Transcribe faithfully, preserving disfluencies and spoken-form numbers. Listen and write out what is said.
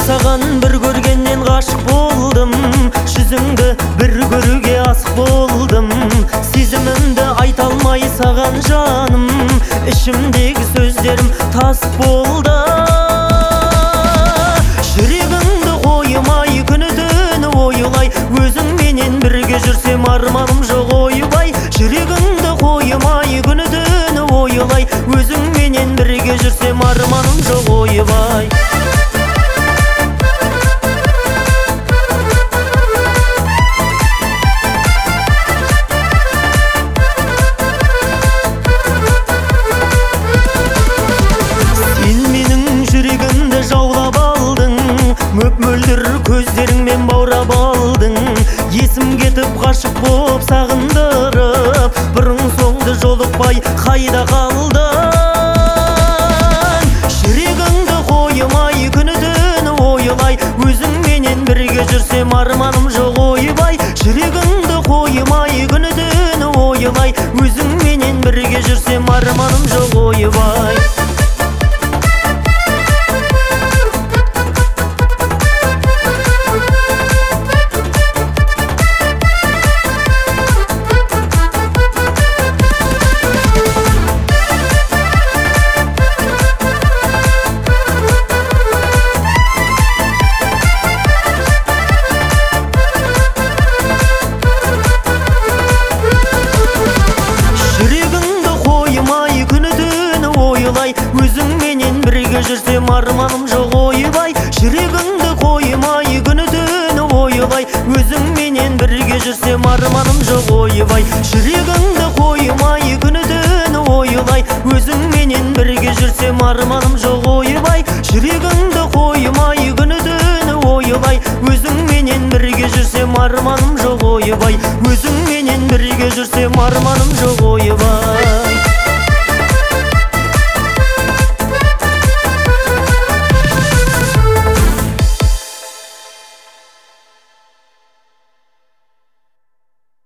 саған бір көргеннен ғашық болдым, жүзіңді бір көруге асық болдым. Сезімімді айта алмай саған жаным, ішімдегі сөздерім тас болды. Жүрегіңді қоймай күні-түні ойлай, өзіңменен бірге жүрсем арманым жоқ ойбай. Жүрегіңді қоймай күні-түні ойлай, өзіңменен бірге жүрсем арманым жоқ ойбай. Жүрегімді жаулап алдың, мөп-мөлдір көздеріңмен баурап алдың. Есім кетіп ғашық боп сағындырып, бұрын соңды жолықпай қайда қалдың? Жүрегіңді қоймай күні-түні ойлай, өзіңменен бірге жүрсем арманым жоқ ойбай. Жүрегіңді қоймай күні-түні ойлай, өзіңменен бірге жүрсем арманым жоқ ойбай. Өзіңменен бірге жүрсем арманым жоқ ойбай. Жүрегіңді қоймай күні-түні ойлай, өзіңменен бірге жүрсем арманым жоқ ойбай. Жүрегіңді қоймай күні-түні ойлай, өзіңменен бірге жүрсем арманым жоқ ойбай. Жүрегіңді қоймай күні-түні ойлай, өзіңменен бірге жүрсем арманым жоқ ойбай. Өзіңменен бірге жүрсем арманым жоқ ойбай.